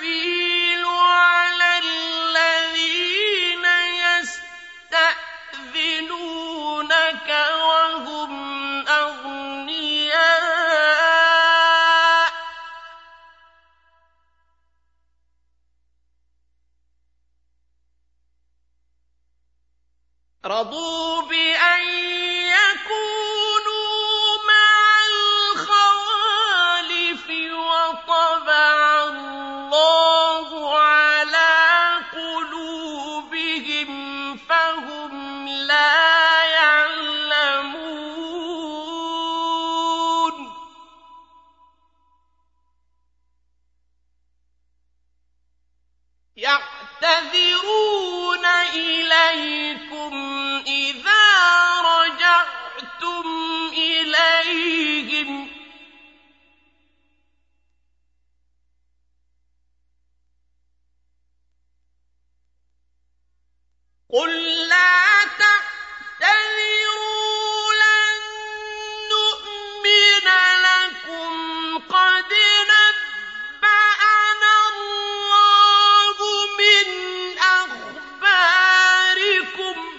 السَّبِيلُ عَلَى الَّذِينَ يَسْتَأْذِنُونَكَ وَهُمْ أَغْنِيَاءُ رَضُوا بِأَن يَكُونُوا مَعَ الْخَوَالِفِ وَطَبَعَ اللَّهُ عَلَىٰ قُلُوبِهِمْ فَهُمْ لَا يَعْلَمُونَ يَعْتَذِرُونَ إِلَيْكُمْ إِذَا رَجَعْتُمْ إِلَيْهِمْ قُل لَّا تَعْتَذِرُوا لَن نُّؤْمِنَ لَكُمْ قَدْ نَبَّأَنَا اللَّهُ مِنْ أَخْبَارِكُمْ ۚ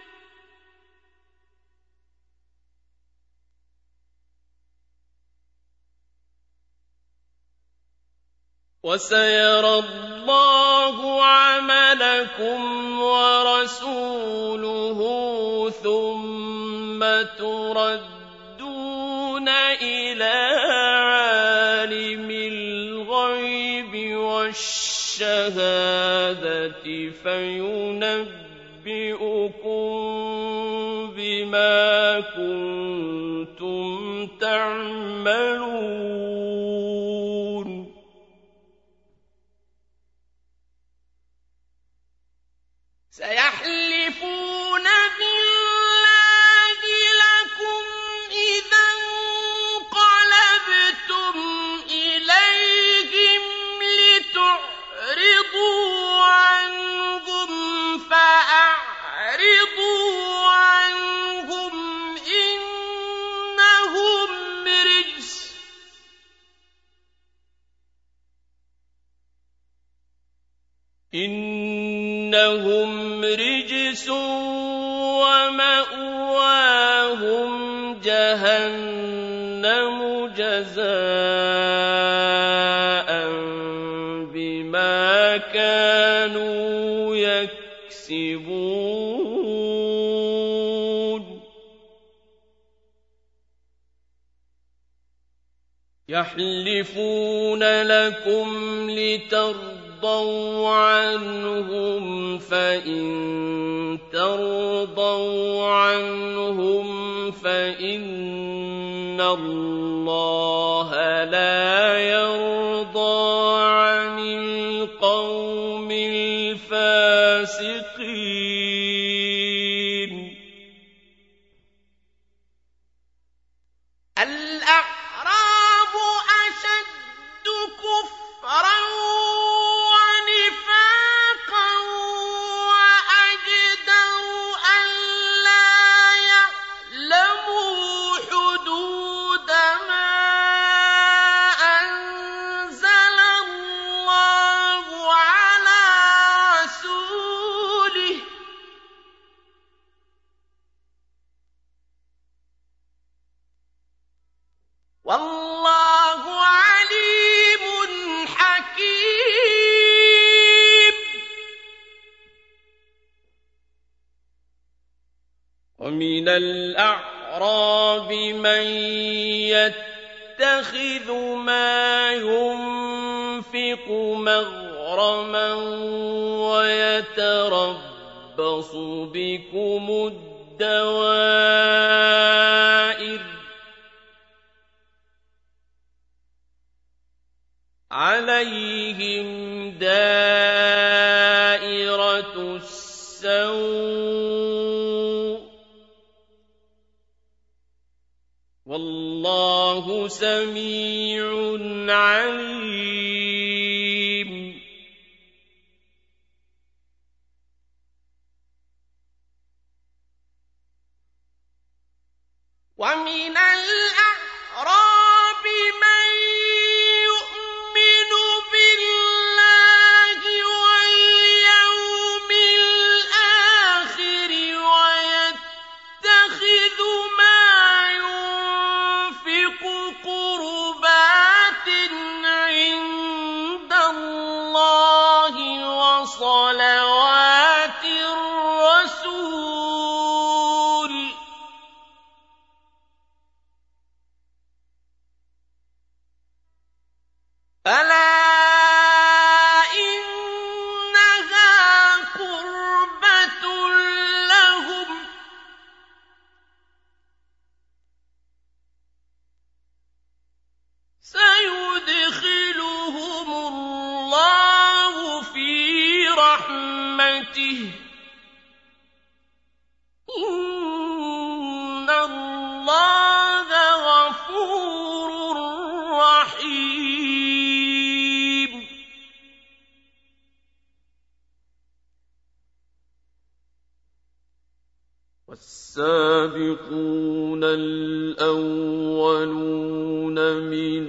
وَسَيَرَى اللَّهُ عَمَلَكُمْ وَرَسُولُهُ ثُمَّ تُرَدُّونَ إِلَىٰ عَالِمِ الْغَيْبِ وَالشَّهَادَةِ فَيُنَبِّئُكُم بِمَا كُنتُمْ تَعْمَلُونَ سَيَحْلِفُونَ بِاللَّهِ لَكُمْ إِذَا انقَلَبْتُمْ إِلَيْهِمْ لِتُعْرِضُوا عَنْهُمْ فَأَعْرِضُوا عَنْهُمْ إِنَّهُمْ رِجْسٌ وَمَأْوَاهُمْ جَهَنَّمُ جَزَاءً بِمَا كَانُوا يَكْسِبُونَ يَحْلِفُونَ لَكُمْ لِتَرْضَوْا عَنْهُمْ فَإِن تَرْضَوْا عَنْهُمْ فَإِنَّ اللَّهَ لَا يَرْضَىٰ عَنِ الْقَوْمِ الْفَاسِقِينَ الْأَعْرَابُ أَشَدُّ كُفْرًا وَنِفَاقًا وَأَجْدَرُ أَلَّا يَعْلَمُوا حُدُودَ مَا أَنزَلَ اللَّهُ عَلَىٰ رَسُولِهِ ۗ وَاللَّهُ عَلِيمٌ حَكِيمٌ وَمِنَ الْأَعْرَابِ مَن يَتَّخِذُ مَا يُنفِقُ مَغْرَمًا وَيَتَرَبَّصُ بِكُمُ الدَّوَائِرَ ۚ عَلَيْهِمْ دَائِرَةُ السَّوْءِ ۗ وَاللَّهُ سَمِيعٌ عَلِيمٌ وَمِنَ الْأَعْرَابِ مَن يُؤْمِنُ بِاللَّهِ ألا إنها قربة لهم سيدخلهم الله في رحمته إن الله غفور رحيم والسابقون الأولون من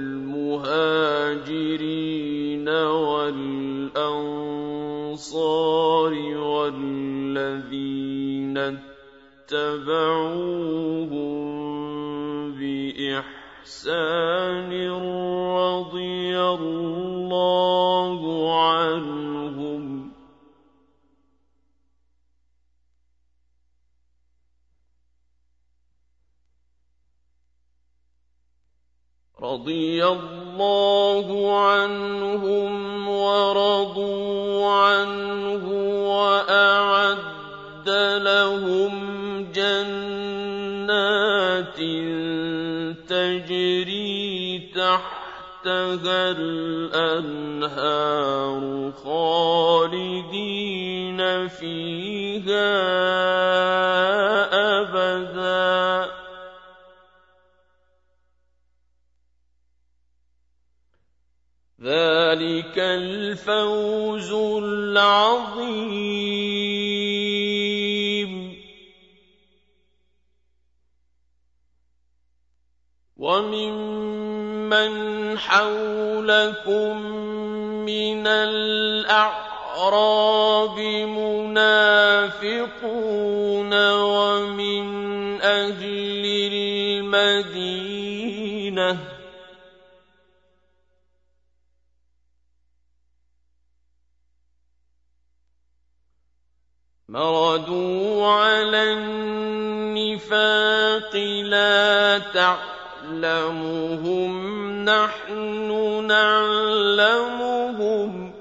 المهاجرين والأنصار والذين اتبعوهم بإحسان رضي الله عنهم ورضوا عنه وأعد لهم جنات تجري تحتها الأنهار خالدين فيها أبدا ذلك الفوز العظيم وممن حولكم من الأعراب منافقون ومن أهل المدينة مردوا على النفاق لا تعلمهم نحن نعلمهم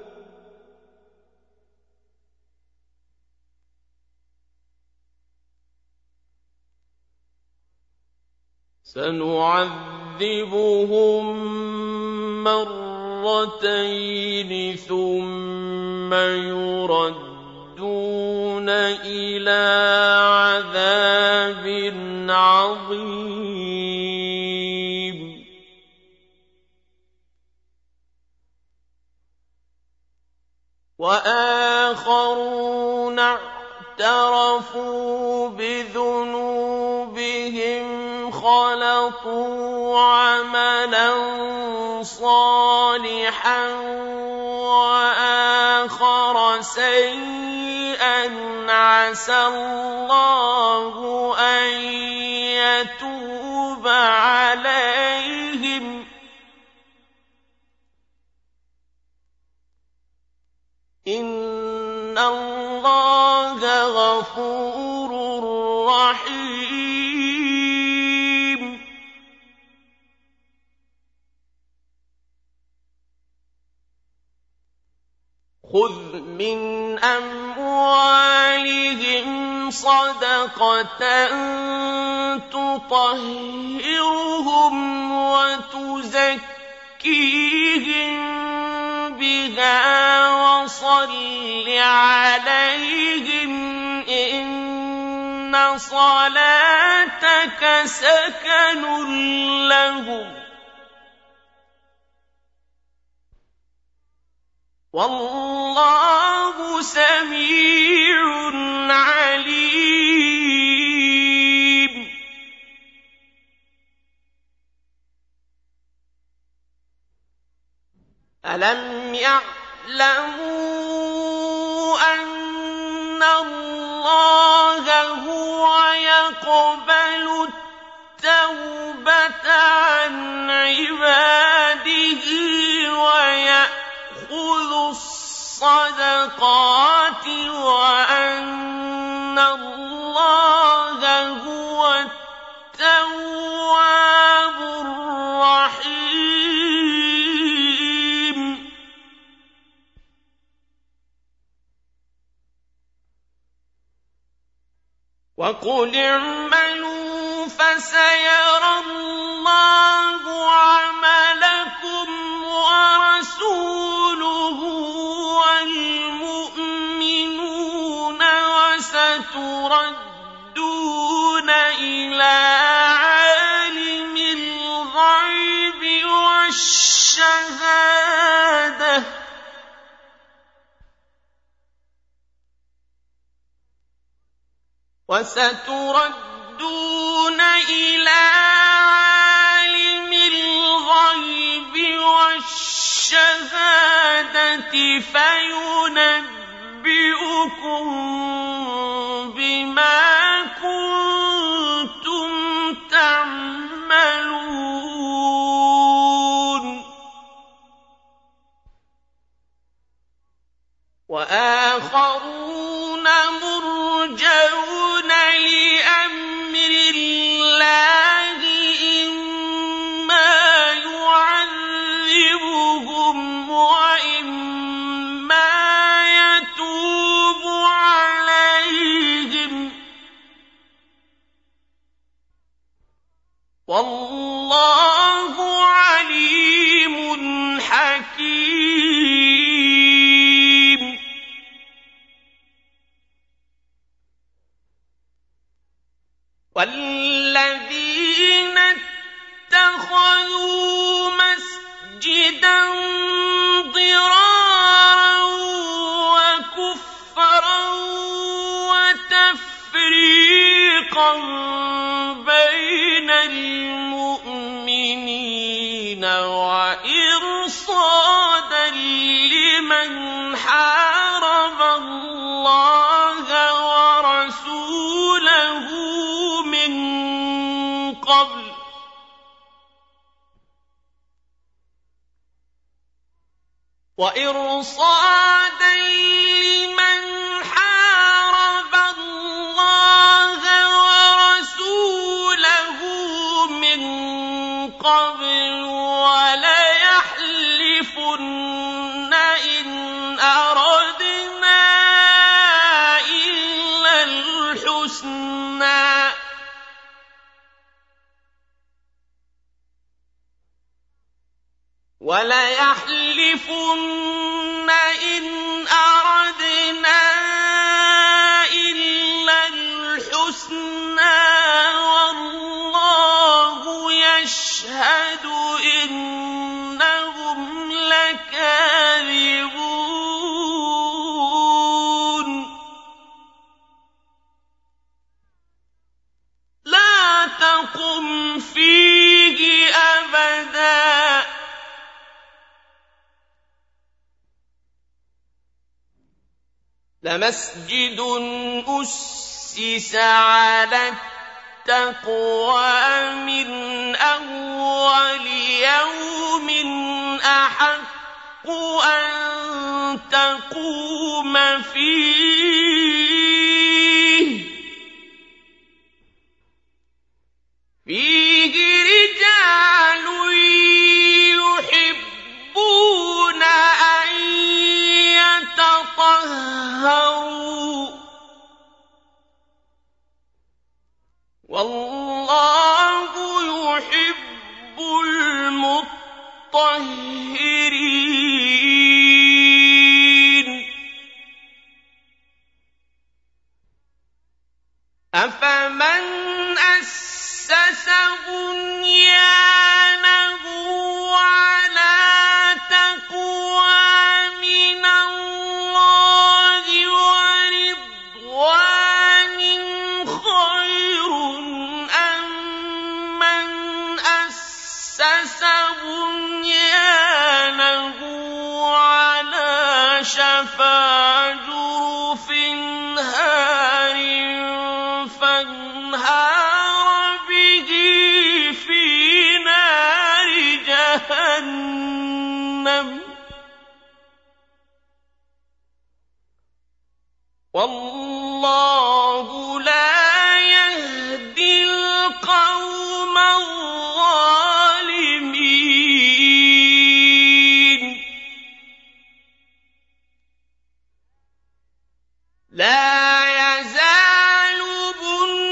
سنعذبهم مرتين ثم يردون إلى عذاب عظيم وآخرون اعترفوا بذنوبهم خلطوا عملا صالحا وآخر سيئا عسى الله أن يتوب عليهم إن الله غفور رحيم خذ من أموالهم صدقة تطهرهم وتزكيهم بها وصل عليهم إن صلاتك سكن لهم والله سميع عليم ألم يعلموا أن الله هو يقبل التوبة عن عباده ويأخذ الصدقات وأن الله هو التواب الرحيم وقل اعملوا فسيرى الله عملكم ورسوله والمؤمنون وستردون إلى عالم الغيب والشهادة فينبئكم بما كنتم تعملون وآخرون مرجون لأمر الله إما يعذبهم وإما يتوب عليهم والله عليم حكيم والذين اتخذوا مسجدا ضرارا وكفرا وتفريقا بين المؤمنين وإرصادا لمن حارب الله ورسوله من قبل وليحلفن إن أردنا إلا الحسنى والله يشهد إنهم لكاذبون لا تقم فيه أبدا لمسجد أسس على التقوى من أول يوم أحق أن تقوم فيه رجال يحبون أن يتطهروا والله يحب المطهرين أفمن أسس بنيانه على تقوى من الله ورضوان خير أم من أسس بنيانه على شفا جرف هار فانهار به في نار جهنم والله لا يهدي القوم الظالمين لا يزال بنيانهم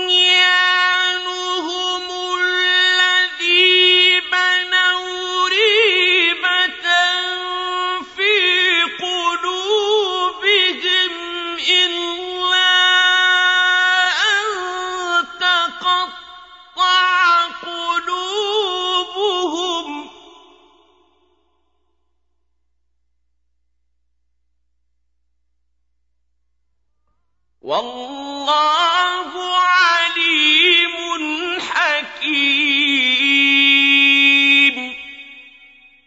وَاللَّهُ